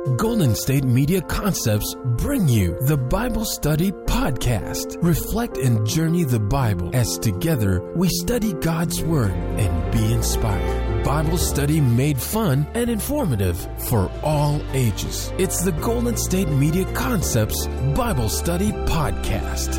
Golden State Media Concepts bring you the Bible Study Podcast. Reflect and journey the Bible as together we study God's Word and be inspired. Bible study made fun and informative for all ages. It's the Golden State Media Concepts Bible Study Podcast.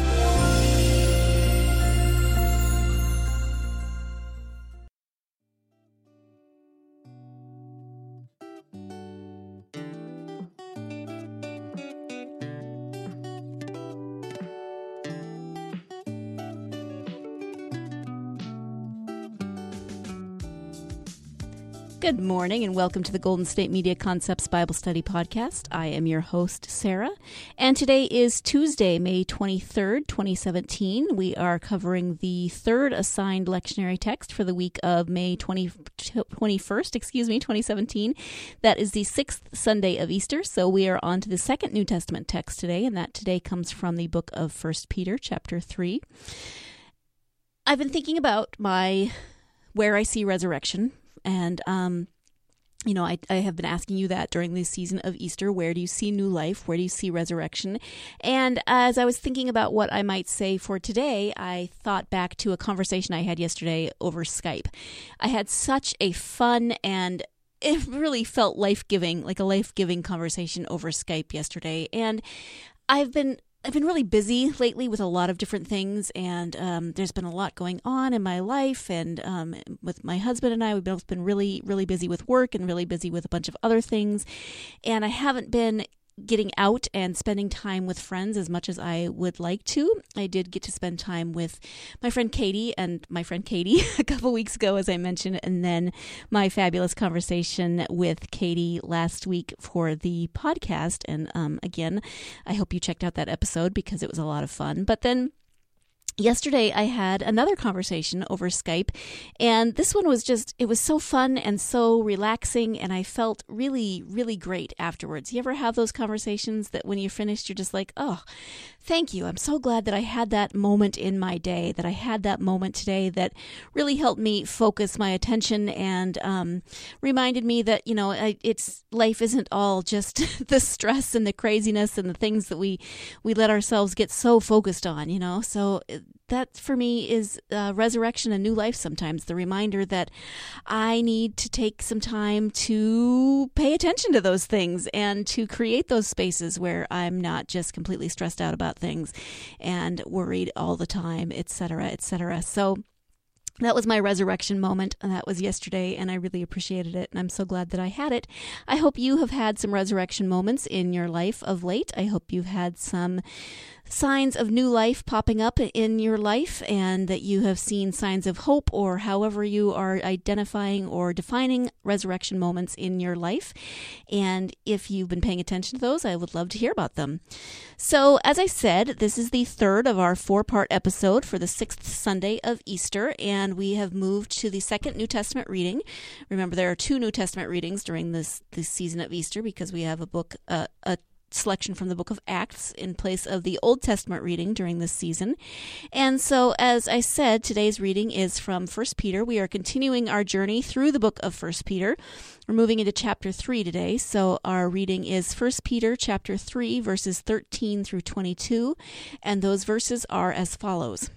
Good morning and welcome to the Golden State Media Concepts Bible Study Podcast. I am your host, Sarah, and today is Tuesday, May 23rd, 2017. We are covering the third assigned lectionary text for the week of May 21st, 2017. That is the sixth Sunday of Easter, so we are on to the second New Testament text today, and that today comes from the book of 1 Peter, chapter 3. I've been thinking about where I see resurrection. And, I have been asking you that during this season of Easter. Where do you see new life? Where do you see resurrection? And as I was thinking about what I might say for today, I thought back to a conversation I had yesterday over Skype. I had such a fun and it really felt life-giving, like a life-giving conversation over Skype yesterday. And I've been really busy lately with a lot of different things, and there's been a lot going on in my life, and with my husband and I, we've both been really, really busy with work and really busy with a bunch of other things, and I haven't been getting out and spending time with friends as much as I would like to. I did get to spend time with my friend Katie a couple weeks ago, as I mentioned, and then my fabulous conversation with Katie last week for the podcast. And again, I hope you checked out that episode because it was a lot of fun. But then yesterday, I had another conversation over Skype, and this one was it was so fun and so relaxing, and I felt really, really great afterwards. You ever have those conversations that when you're finished, you're just like, oh, thank you. I'm so glad that I had that moment in my day, that I had that moment today that really helped me focus my attention and reminded me that, life isn't all just the stress and the craziness and the things that we let ourselves get so focused on, So that for me is resurrection and new life sometimes, the reminder that I need to take some time to pay attention to those things and to create those spaces where I'm not just completely stressed out about things and worried all the time, etc., etc. So that was my resurrection moment, and that was yesterday, and I really appreciated it, and I'm so glad that I had it. I hope you have had some resurrection moments in your life of late. I hope you've had some signs of new life popping up in your life, and that you have seen signs of hope, or however you are identifying or defining resurrection moments in your life. And if you've been paying attention to those, I would love to hear about them. So, as I said, this is the third of our 4-part episode for the sixth Sunday of Easter, and we have moved to the second New Testament reading. Remember, there are 2 New Testament readings during this season of Easter because we have a selection from the book of Acts in place of the Old Testament reading during this season. And so, as I said, today's reading is from 1 Peter. We are continuing our journey through the book of 1 Peter. We're moving into chapter 3 today. So our reading is 1 Peter chapter 3, verses 13 through 22. And those verses are as follows.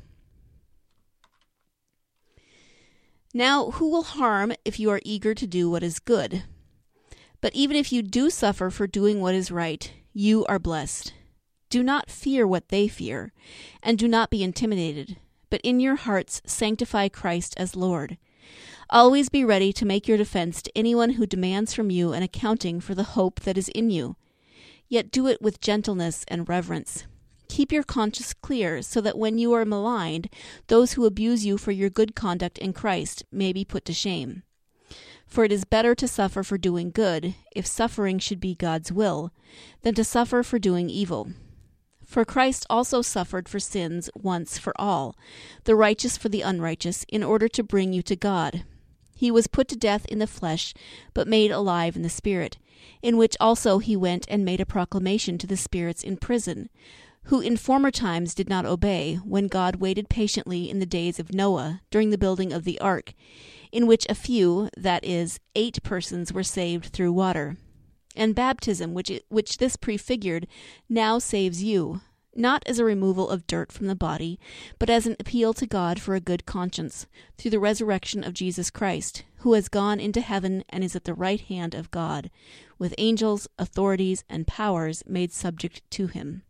Now, who will harm if you are eager to do what is good? But even if you do suffer for doing what is right, you are blessed. Do not fear what they fear, and do not be intimidated, but in your hearts sanctify Christ as Lord. Always be ready to make your defense to anyone who demands from you an accounting for the hope that is in you. Yet do it with gentleness and reverence. Keep your conscience clear so that when you are maligned, those who abuse you for your good conduct in Christ may be put to shame. For it is better to suffer for doing good, if suffering should be God's will, than to suffer for doing evil. For Christ also suffered for sins once for all, the righteous for the unrighteous, in order to bring you to God. He was put to death in the flesh, but made alive in the Spirit, in which also he went and made a proclamation to the spirits in prison, who in former times did not obey, when God waited patiently in the days of Noah, during the building of the ark, in which a few, that is, 8 persons, were saved through water. And baptism, which this prefigured, now saves you, not as a removal of dirt from the body, but as an appeal to God for a good conscience, through the resurrection of Jesus Christ, who has gone into heaven and is at the right hand of God, with angels, authorities, and powers made subject to him.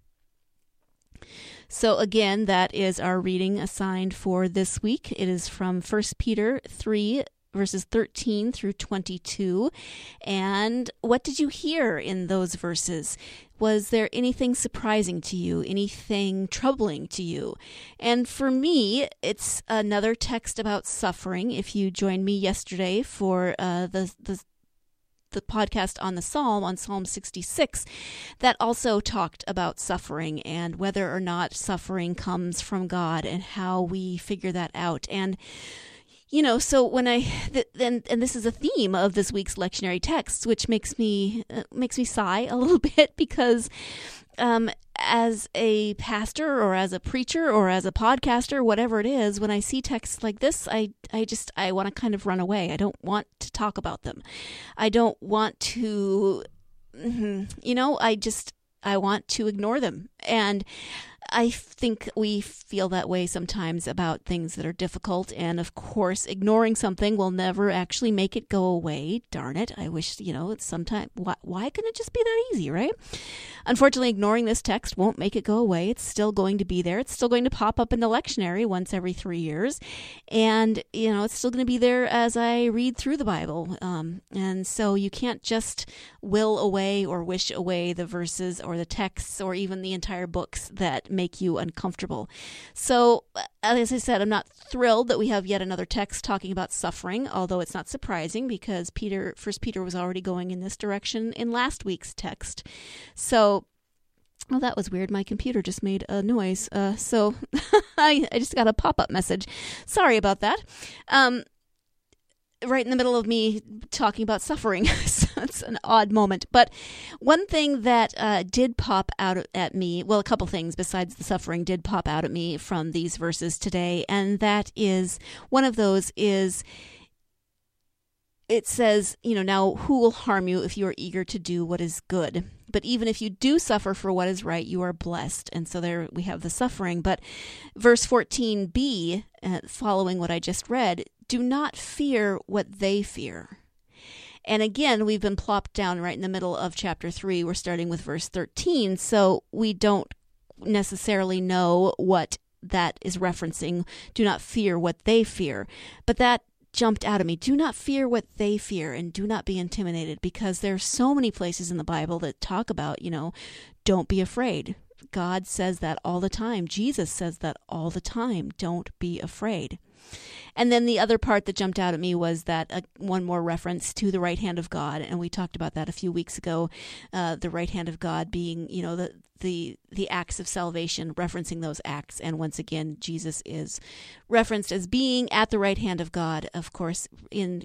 So again, that is our reading assigned for this week. It is from 1 Peter 3, verses 13 through 22. And what did you hear in those verses? Was there anything surprising to you? Anything troubling to you? And for me, it's another text about suffering. If you joined me yesterday for the podcast on the Psalm, on Psalm 66, that also talked about suffering and whether or not suffering comes from God and how we figure that out. And so when and this is a theme of this week's lectionary texts, which makes me sigh a little bit because as a pastor or as a preacher or as a podcaster, whatever it is, when I see texts like this, I want to kind of run away. I don't want to talk about them. I don't want to, I want to ignore them. And I think we feel that way sometimes about things that are difficult. And of course, ignoring something will never actually make it go away. Darn it. I wish, it's sometimes, why couldn't it just be that easy, right? Unfortunately, ignoring this text won't make it go away. It's still going to be there. It's still going to pop up in the lectionary once every 3 years. And, it's still going to be there as I read through the Bible. And so you can't just will away or wish away the verses or the texts or even the entire books that make you uncomfortable. So, as I said, I'm not thrilled that we have yet another text talking about suffering, although it's not surprising because 1 Peter was already going in this direction in last week's text. So, well, that was weird. My computer just made a noise. So I just got a pop-up message. Sorry about that. Right in the middle of me talking about suffering. So it's an odd moment. But one thing that did pop out at me, well, a couple things besides the suffering did pop out at me from these verses today. And that is, one of those is, it says, now who will harm you if you are eager to do what is good? But even if you do suffer for what is right, you are blessed. And so there we have the suffering. But verse 14b, following what I just read, do not fear what they fear. And again, we've been plopped down right in the middle of chapter 3. We're starting with verse 13. So we don't necessarily know what that is referencing. Do not fear what they fear. But that jumped out at me. Do not fear what they fear and do not be intimidated, because there are so many places in the Bible that talk about, don't be afraid. God says that all the time. Jesus says that all the time. Don't be afraid. And then the other part that jumped out at me was that one more reference to the right hand of God, and we talked about that a few weeks ago. The right hand of God being, the acts of salvation, referencing those acts. And once again, Jesus is referenced as being at the right hand of God, of course, in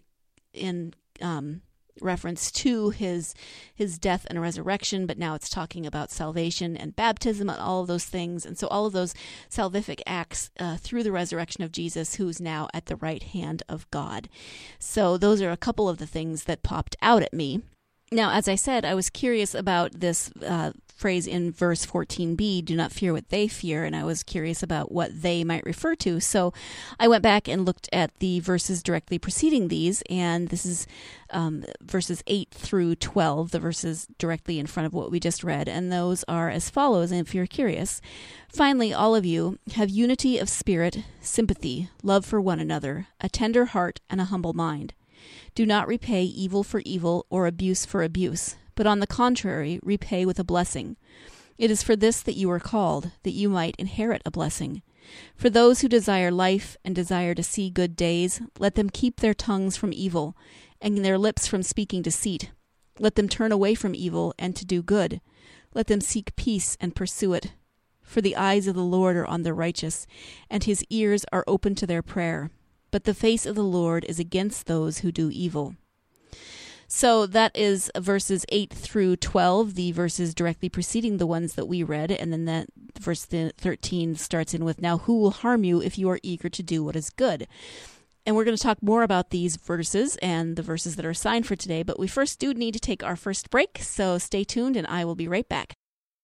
reference to his death and resurrection, but now it's talking about salvation and baptism and all of those things. And so all of those salvific acts through the resurrection of Jesus, who's now at the right hand of God. So those are a couple of the things that popped out at me. Now, as I said, I was curious about this phrase in verse 14b, do not fear what they fear, and I was curious about what they might refer to. So I went back and looked at the verses directly preceding these, and this is verses 8 through 12, the verses directly in front of what we just read, and those are as follows, and if you're curious. Finally, all of you have unity of spirit, sympathy, love for one another, a tender heart, and a humble mind. Do not repay evil for evil or abuse for abuse, but on the contrary, repay with a blessing. It is for this that you are called, that you might inherit a blessing. For those who desire life and desire to see good days, let them keep their tongues from evil, and their lips from speaking deceit. Let them turn away from evil and to do good. Let them seek peace and pursue it. For the eyes of the Lord are on the righteous, and his ears are open to their prayer. But the face of the Lord is against those who do evil. So that is verses 8 through 12, the verses directly preceding the ones that we read. And then that verse 13 starts in with, now who will harm you if you are eager to do what is good? And we're going to talk more about these verses and the verses that are assigned for today. But we first do need to take our first break. So stay tuned and I will be right back.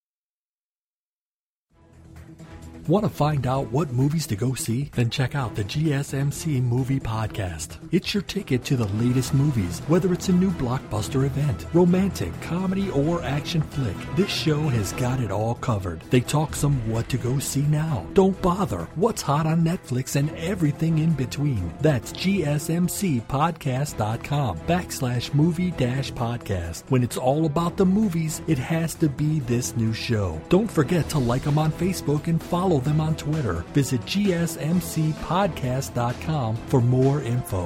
Want to find out what movies to go see? Then check out the GSMC Movie Podcast. It's your ticket to the latest movies, whether it's a new blockbuster event, romantic, comedy, or action flick. This show has got it all covered. They talk some what to go see now. Don't bother. What's hot on Netflix and everything in between. That's gsmcpodcast.com/movie-podcast. When it's all about the movies, it has to be this new show. Don't forget to like them on Facebook and follow them on Twitter. Visit gsmcpodcast.com for more info.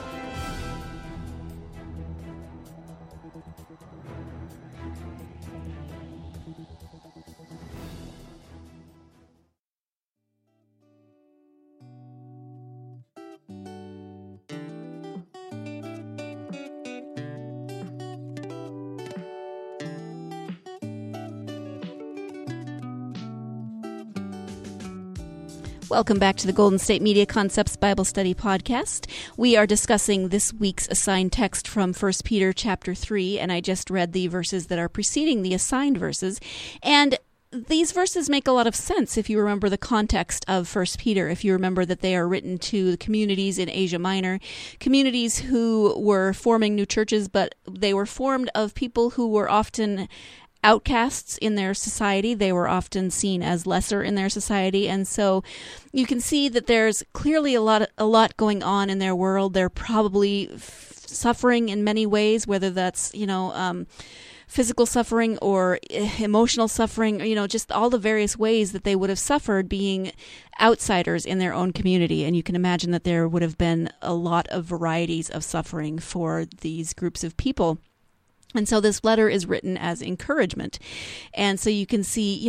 Welcome back to the Golden State Media Concepts Bible Study Podcast. We are discussing this week's assigned text from 1 Peter chapter 3, and I just read the verses that are preceding the assigned verses. And these verses make a lot of sense if you remember the context of 1 Peter, if you remember that they are written to communities in Asia Minor, communities who were forming new churches, but they were formed of people who were often outcasts in their society. They were often seen as lesser in their society. And so you can see that there's clearly a lot going on in their world. They're probably suffering in many ways, whether that's, physical suffering or emotional suffering, or, just all the various ways that they would have suffered being outsiders in their own community. And you can imagine that there would have been a lot of varieties of suffering for these groups of people. And so this letter is written as encouragement. And so you can see,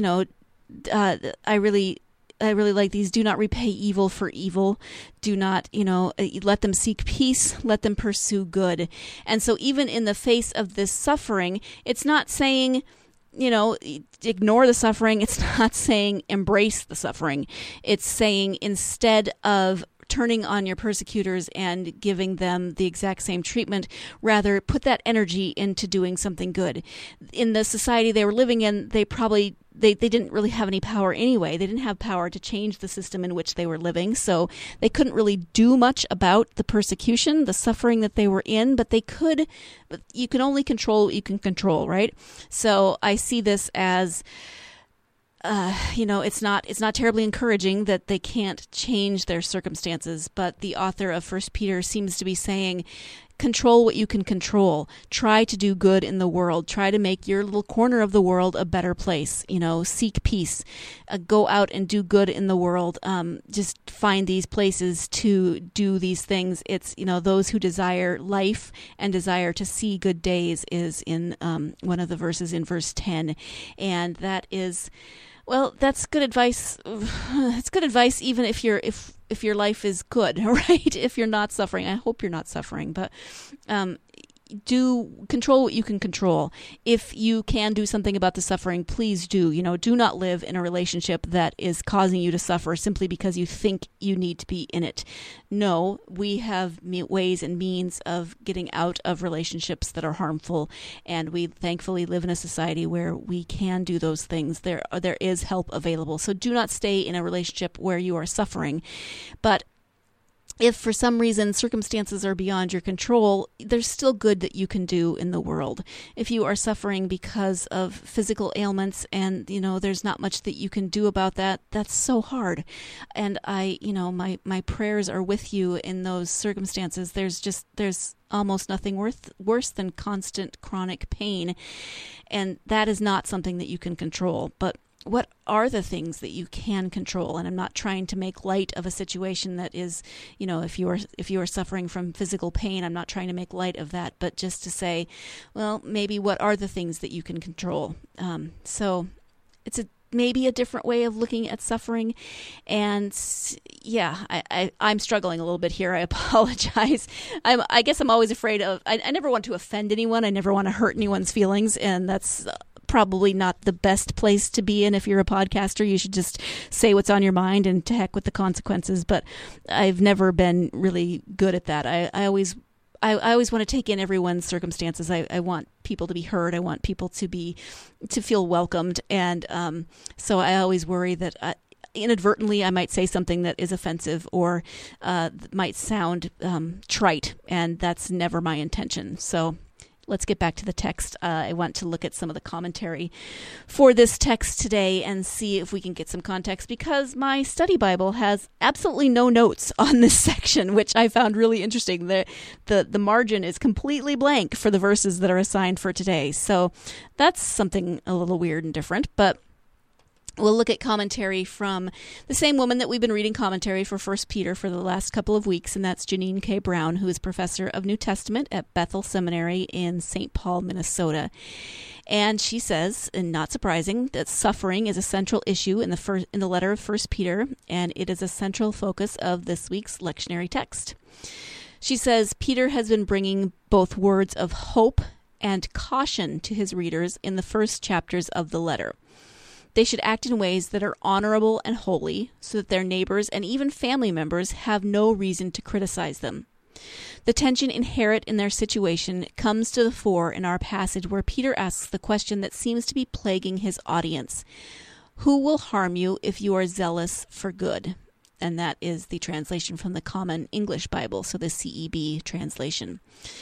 I really like these. Do not repay evil for evil. Do not, let them seek peace. Let them pursue good. And so even in the face of this suffering, it's not saying, ignore the suffering. It's not saying embrace the suffering. It's saying instead of turning on your persecutors and giving them the exact same treatment, rather put that energy into doing something good. In the society they were living in, they didn't really have any power anyway. They didn't have power to change the system in which they were living, so they couldn't really do much about the persecution, the suffering that they were in, but you can only control what you can control, right? So I see this as it's not terribly encouraging that they can't change their circumstances, but the author of 1 Peter seems to be saying, control what you can control. Try to do good in the world. Try to make your little corner of the world a better place. Seek peace. Go out and do good in the world. Just find these places to do these things. It's, those who desire life and desire to see good days is in one of the verses in verse 10. And that is... Well, that's good advice. It's good advice even if your life is good, right? If you're not suffering. I hope you're not suffering, but do control what you can control. If you can do something about the suffering, please do. Do not live in a relationship that is causing you to suffer simply because you think you need to be in it. No, we have ways and means of getting out of relationships that are harmful, and we thankfully live in a society where we can do those things. There is help available. So do not stay in a relationship where you are suffering. But if for some reason circumstances are beyond your control, there's still good that you can do in the world. If you are suffering because of physical ailments and, there's not much that you can do about that, that's so hard. And my prayers are with you in those circumstances. There's almost nothing worse than constant chronic pain. And that is not something that you can control. But what are the things that you can control? And I'm not trying to make light of a situation that is, if you are suffering from physical pain, I'm not trying to make light of that, but just to say, well, maybe what are the things that you can control? So it's maybe a different way of looking at suffering. And yeah, I'm struggling a little bit here. I apologize. I guess I'm always afraid of, I never want to offend anyone. I never want to hurt anyone's feelings. And that's probably not the best place to be in if you're a podcaster. You should just say what's on your mind and to heck with the consequences. But I've never been really good at that. I always want to take in everyone's circumstances. I want people to be heard. I want people to feel welcomed. And so I always worry that inadvertently I might say something that is offensive or might sound trite, and that's never my intention. So let's get back to the text. I want to look at some of the commentary for this text today and see if we can get some context, because my study Bible has absolutely no notes on this section, which I found really interesting. The margin is completely blank for the verses that are assigned for today. So that's something a little weird and different, but we'll look at commentary from the same woman that we've been reading commentary for 1 Peter for the last couple of weeks, and that's Janine K. Brown, who is professor of New Testament at Bethel Seminary in St. Paul, Minnesota. And she says, and not surprising, that suffering is a central issue in the letter of 1 Peter, and it is a central focus of this week's lectionary text. She says, Peter has been bringing both words of hope and caution to his readers in the first chapters of the letter. They should act in ways that are honorable and holy, so that their neighbors and even family members have no reason to criticize them. The tension inherent in their situation comes to the fore in our passage, where Peter asks the question that seems to be plaguing his audience: who will harm you if you are zealous for good? And that is the translation from the Common English Bible, so the CEB translation.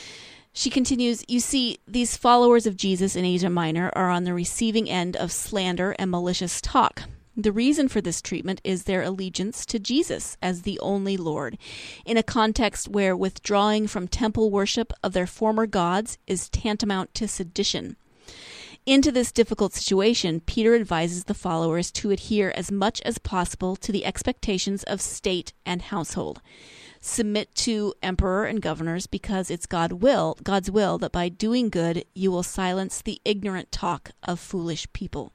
She continues, you see, these followers of Jesus in Asia Minor are on the receiving end of slander and malicious talk. The reason for this treatment is their allegiance to Jesus as the only Lord, in a context where withdrawing from temple worship of their former gods is tantamount to sedition. Into this difficult situation, Peter advises the followers to adhere as much as possible to the expectations of state and household. Submit to emperor and governors, because it's God's will that by doing good you will silence the ignorant talk of foolish people.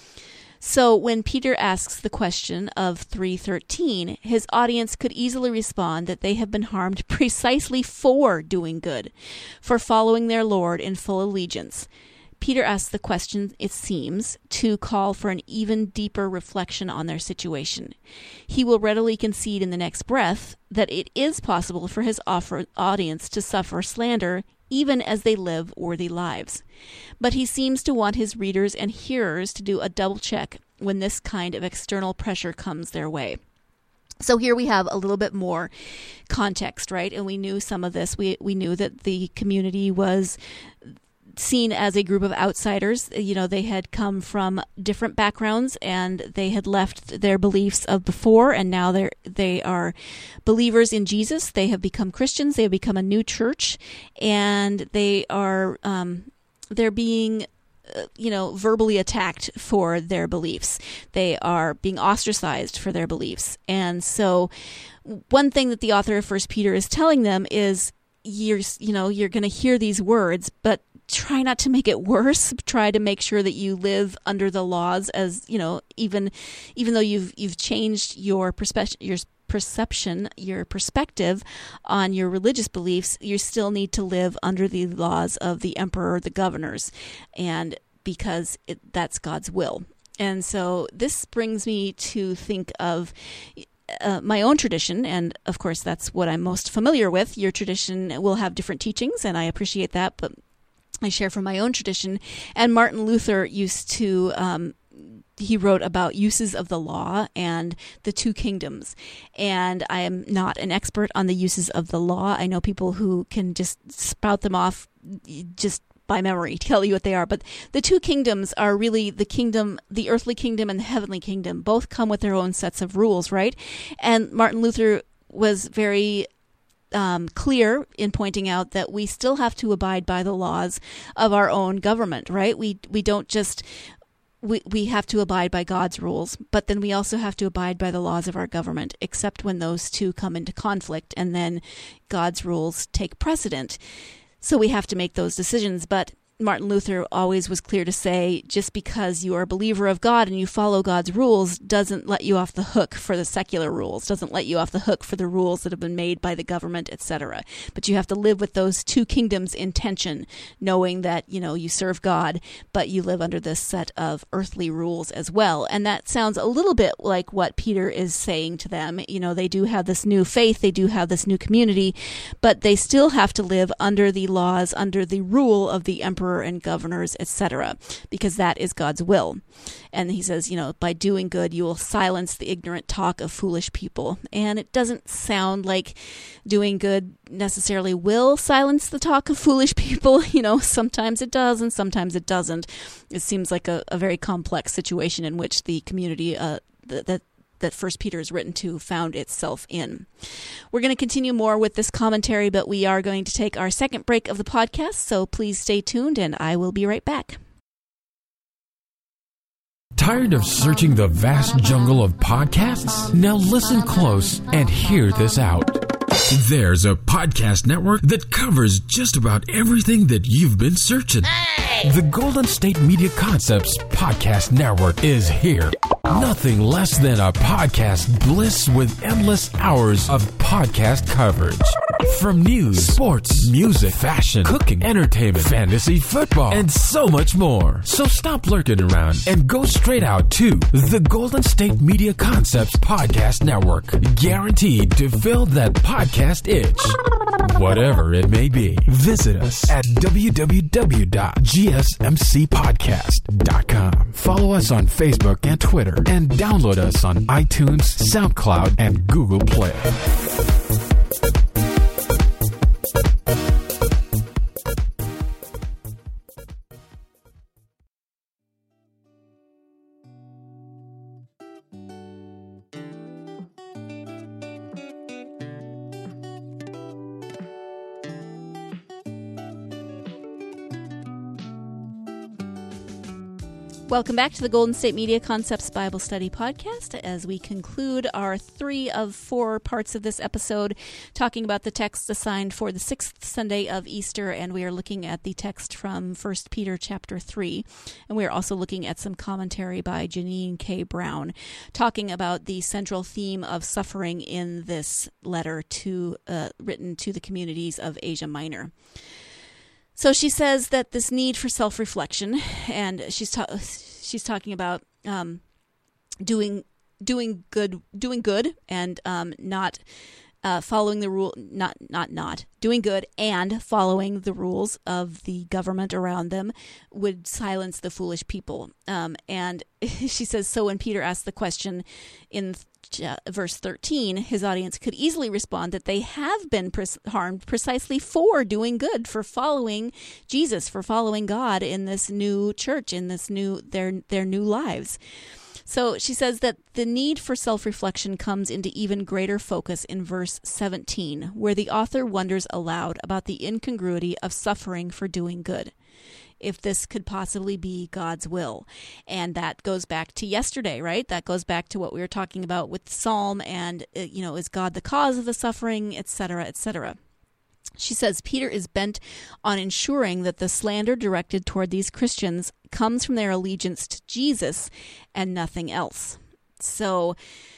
So when Peter asks the question of 3:13, his audience could easily respond that they have been harmed precisely for doing good, for following their Lord in full allegiance. Peter asks the question, it seems, to call for an even deeper reflection on their situation. He will readily concede in the next breath that it is possible for his audience to suffer slander even as they live worthy lives. But he seems to want his readers and hearers to do a double check when this kind of external pressure comes their way. So here we have a little bit more context, right? And we knew some of this. We knew that the community was seen as a group of outsiders. You know, they had come from different backgrounds and they had left their beliefs of before, and now they are believers in Jesus. They have become Christians. They have become a new church, and they are they're being verbally attacked for their beliefs. They are being ostracized for their beliefs. And so one thing that the author of 1 Peter is telling them is, you're going to hear these words, but try not to make it worse. Try to make sure that you live under the laws, as even though you've changed your perception, your perspective on your religious beliefs, you still need to live under the laws of the emperor or the governors, and because that's God's will. And so this brings me to think of my own tradition, and of course that's what I'm most familiar with. Your tradition will have different teachings, and I appreciate that, but I share from my own tradition. And Martin Luther used to he wrote about uses of the law and the two kingdoms. And I am not an expert on the uses of the law. I know people who can just spout them off just by memory, tell you what they are. But the two kingdoms are really the kingdom, the earthly kingdom and the heavenly kingdom. Both come with their own sets of rules, right? And Martin Luther was very clear in pointing out that we still have to abide by the laws of our own government, right? We don't just... We have to abide by God's rules, but then we also have to abide by the laws of our government, except when those two come into conflict, and then God's rules take precedent. So we have to make those decisions. But Martin Luther always was clear to say, just because you are a believer of God and you follow God's rules doesn't let you off the hook for the secular rules, doesn't let you off the hook for the rules that have been made by the government, etc. But you have to live with those two kingdoms in tension, knowing that, you serve God, but you live under this set of earthly rules as well. And that sounds a little bit like what Peter is saying to them. They do have this new faith, they do have this new community, but they still have to live under the laws, under the rule of the emperor and governors, etc., because that is God's will. And he says, by doing good, you will silence the ignorant talk of foolish people. And it doesn't sound like doing good necessarily will silence the talk of foolish people. Sometimes it does and sometimes it doesn't. It seems like a very complex situation in which the community that First Peter is written to found itself in. We're going to continue more with this commentary, but we are going to take our second break of the podcast, so please stay tuned and I will be right back. Tired of searching the vast jungle of podcasts? Now listen close and hear this out. There's a podcast network that covers just about everything that you've been searching. Hey! The Golden State Media Concepts Podcast Network is here. Nothing less than a podcast bliss with endless hours of podcast coverage. From news, sports, music, fashion, cooking, entertainment, fantasy, football, and so much more. So stop lurking around and go straight out to the Golden State Media Concepts Podcast Network. Guaranteed to fill that podcast itch. Whatever it may be. Visit us at www.gsmcpodcast.com. Follow us on Facebook and Twitter, and download us on iTunes, SoundCloud, and Google Play. Welcome back to the Golden State Media Concepts Bible Study Podcast as we conclude our 3 of 4 parts of this episode, talking about the text assigned for the 6th Sunday of Easter, and we are looking at the text from 1 Peter chapter 3, and we are also looking at some commentary by Janine K. Brown, talking about the central theme of suffering in this letter written to the communities of Asia Minor. So she says that this need for self-reflection, and she's talking about doing good, and not following the rule, not doing good and following the rules of the government around them would silence the foolish people. And she says, so when Peter asked the question in verse 13, his audience could easily respond that they have been harmed precisely for doing good, for following Jesus, for following God in this new church, in this their new lives. So she says that the need for self-reflection comes into even greater focus in verse 17, where the author wonders aloud about the incongruity of suffering for doing good, if this could possibly be God's will. And that goes back to yesterday, right? That goes back to what we were talking about with Psalm and, is God the cause of the suffering, etc., etc. She says Peter is bent on ensuring that the slander directed toward these Christians comes from their allegiance to Jesus and nothing else. So,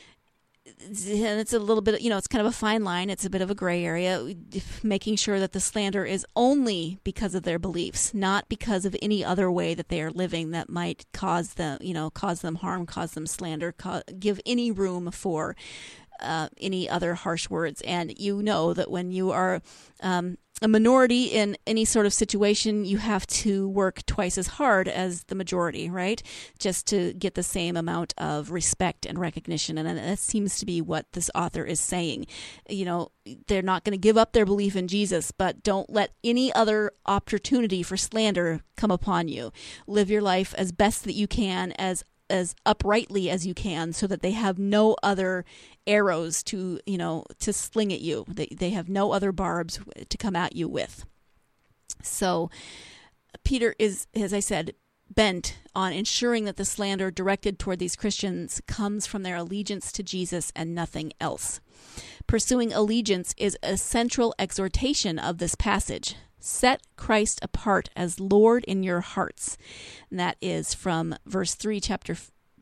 and it's a little bit, it's kind of a fine line. It's a bit of a gray area, making sure that the slander is only because of their beliefs, not because of any other way that they are living that might cause them harm, cause them slander, give any room for any other harsh words. And that when you are a minority in any sort of situation, you have to work twice as hard as the majority, right? Just to get the same amount of respect and recognition. And that seems to be what this author is saying. They're not going to give up their belief in Jesus, but don't let any other opportunity for slander come upon you. Live your life as best that you can, as uprightly as you can, so that they have no other arrows to sling at you. They have no other barbs to come at you with. So Peter is, as I said, bent on ensuring that the slander directed toward these Christians comes from their allegiance to Jesus and nothing else. Pursuing allegiance is a central exhortation of this passage. Set Christ apart as Lord in your hearts. And that is from chapter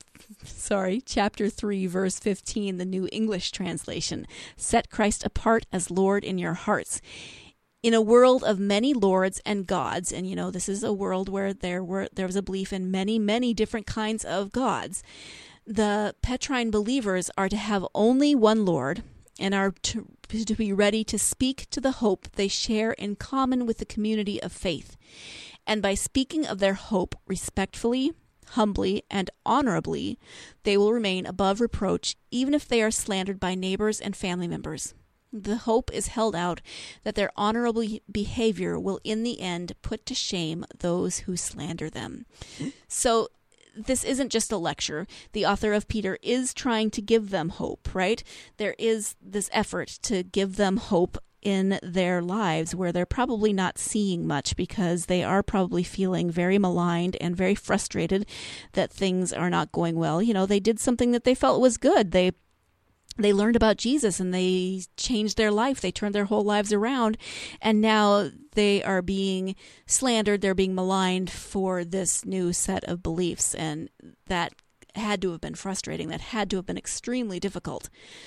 3, verse 15, the New English translation. Set Christ apart as Lord in your hearts. In a world of many lords and gods, and this is a world where there was a belief in many, many different kinds of gods, the Petrine believers are to have only one Lord and are to be ready to speak to the hope they share in common with the community of faith. And by speaking of their hope respectfully, humbly, and honorably, they will remain above reproach even if they are slandered by neighbors and family members. The hope is held out that their honorable behavior will in the end put to shame those who slander them. So this isn't just a lecture. The author of Peter is trying to give them hope, right? There is this effort to give them hope in their lives where they're probably not seeing much because they are probably feeling very maligned and very frustrated that things are not going well. They did something that they felt was good. They learned about Jesus and they changed their life. They turned their whole lives around, and now they are being slandered. They're being maligned for this new set of beliefs, and that had to have been frustrating. That had to have been extremely difficult.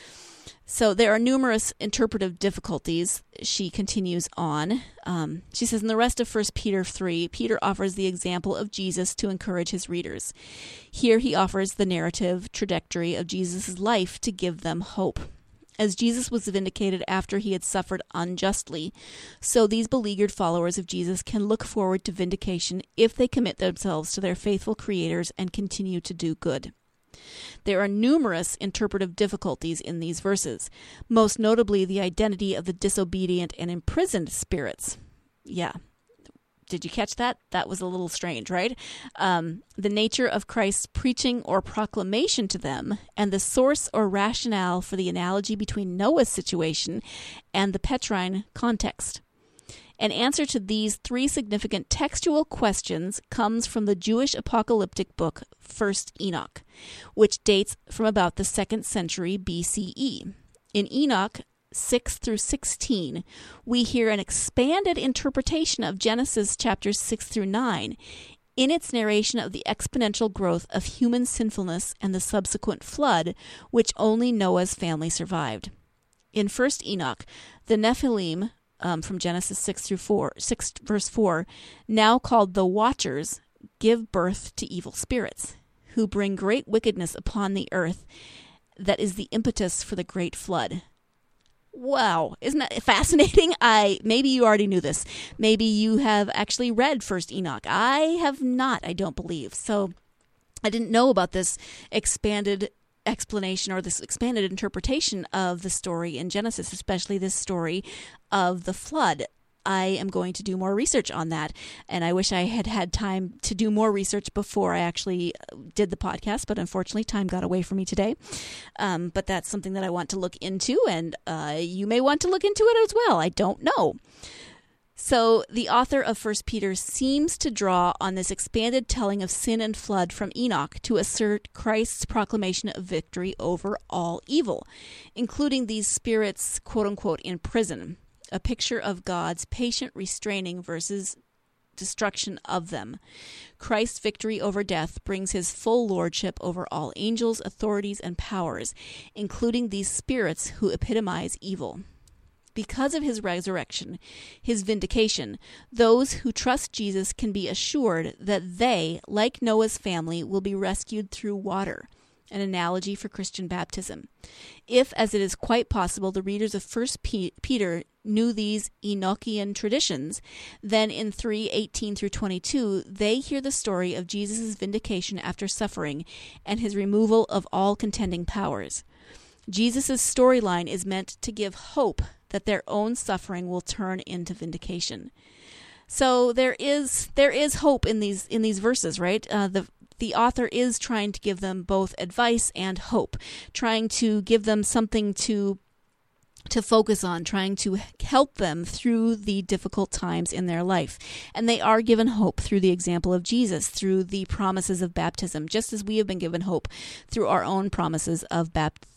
So there are numerous interpretive difficulties. She continues on. She says, in the rest of 1 Peter 3, Peter offers the example of Jesus to encourage his readers. Here he offers the narrative trajectory of Jesus' life to give them hope. As Jesus was vindicated after he had suffered unjustly, so these beleaguered followers of Jesus can look forward to vindication if they commit themselves to their faithful creators and continue to do good. There are numerous interpretive difficulties in these verses, most notably the identity of the disobedient and imprisoned spirits. Yeah. Did you catch that? That was a little strange, right? The nature of Christ's preaching or proclamation to them, and the source or rationale for the analogy between Noah's situation and the Petrine context. An answer to these three significant textual questions comes from the Jewish apocalyptic book, 1st Enoch, which dates from about the 2nd century BCE. In Enoch 6 through 16, we hear an expanded interpretation of Genesis chapters 6 through 9 in its narration of the exponential growth of human sinfulness and the subsequent flood, which only Noah's family survived. In 1st Enoch, the Nephilim, from Genesis 6 verse 4, now called the Watchers, give birth to evil spirits, who bring great wickedness upon the earth. That is the impetus for the great flood. Wow, isn't that fascinating? Maybe you already knew this. Maybe you have actually read 1st Enoch. I have not, I don't believe. So I didn't know about this expanded explanation or this expanded interpretation of the story in Genesis, especially this story of the flood. I am going to do more research on that, and I wish I had had time to do more research before I actually did the podcast, but unfortunately time got away from me today. But that's something that I want to look into, and you may want to look into it as well. I don't know. So the author of 1 Peter seems to draw on this expanded telling of sin and flood from Enoch to assert Christ's proclamation of victory over all evil, including these spirits, quote-unquote, in prison, a picture of God's patient restraining versus destruction of them. Christ's victory over death brings his full lordship over all angels, authorities, and powers, including these spirits who epitomize evil. Because of his resurrection, his vindication, those who trust Jesus can be assured that they, like Noah's family, will be rescued through water, an analogy for Christian baptism. If, as it is quite possible, the readers of 1 Peter knew these Enochian traditions, then in 3:18 through 22, they hear the story of Jesus' vindication after suffering and his removal of all contending powers. Jesus' storyline is meant to give hope that their own suffering will turn into vindication. So there is hope in these verses, right? The author is trying to give them both advice and hope, trying to give them something to focus on, trying to help them through the difficult times in their life. And they are given hope through the example of Jesus, through the promises of baptism, just as we have been given hope through our own promises of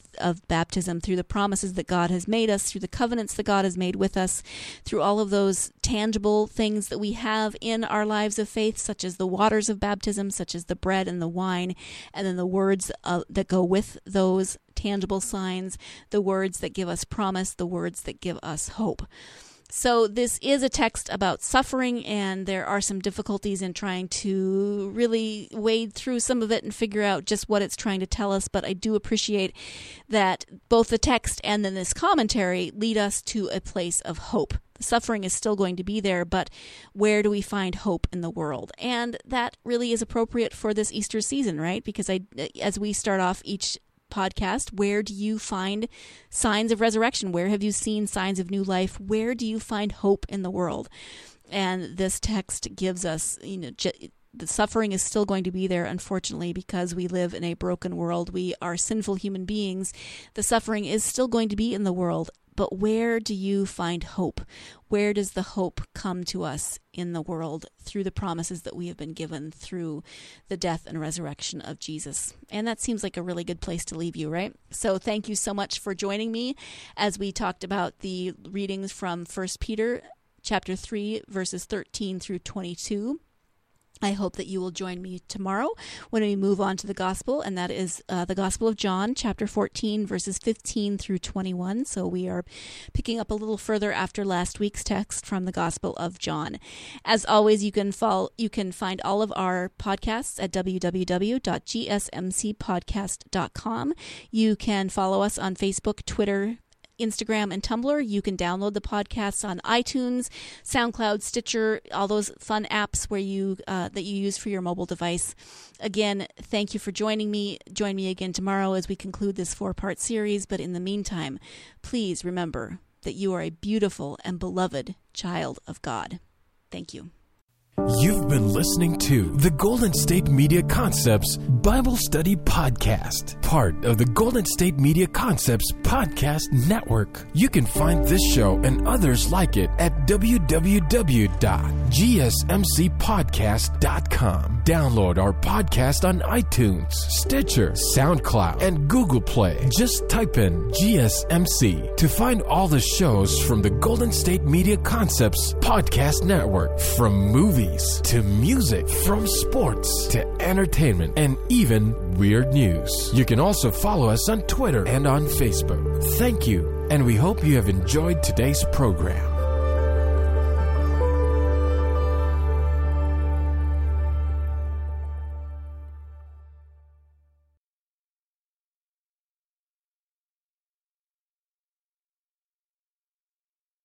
of baptism, through the promises that God has made us, through the covenants that God has made with us, through all of those tangible things that we have in our lives of faith, such as the waters of baptism, such as the bread and the wine, and then the words that go with those tangible signs, the words that give us promise, the words that give us hope. So this is a text about suffering, and there are some difficulties in trying to really wade through some of it and figure out just what it's trying to tell us. But I do appreciate that both the text and then this commentary lead us to a place of hope. The suffering is still going to be there, but where do we find hope in the world? And that really is appropriate for this Easter season, right? Because as we start off each podcast, where do you find signs of resurrection? Where have you seen signs of new life? Where do you find hope in the world? And this text gives us, the suffering is still going to be there, unfortunately, because we live in a broken world. We are sinful human beings. The suffering is still going to be in the world. But where do you find hope? Where does the hope come to us in the world through the promises that we have been given through the death and resurrection of Jesus? And that seems like a really good place to leave you, right? So thank you so much for joining me as we talked about the readings from 1 Peter chapter 3, verses 13 through 22. I hope that you will join me tomorrow when we move on to the gospel, and that is the Gospel of John, chapter 14, verses 15 through 21. So we are picking up a little further after last week's text from the Gospel of John. As always, you can find all of our podcasts at www.gsmcpodcast.com. You can follow us on Facebook, Twitter, Instagram, and Tumblr. You can download the podcasts on iTunes, SoundCloud, Stitcher, all those fun apps where that you use for your mobile device. Again, thank you for joining me. Join me again tomorrow as we conclude this 4-part series. But in the meantime, please remember that you are a beautiful and beloved child of God. Thank you. You've been listening to the Golden State Media Concepts Bible Study Podcast, part of the Golden State Media Concepts Podcast Network. You can find this show and others like it at www.gsmcpodcast.com. Download our podcast on iTunes, Stitcher, SoundCloud, and Google Play. Just type in GSMC to find all the shows from the Golden State Media Concepts Podcast Network, from movies to music, from sports to entertainment, and even weird news. You can also follow us on Twitter and on Facebook. Thank you, and we hope you have enjoyed today's program.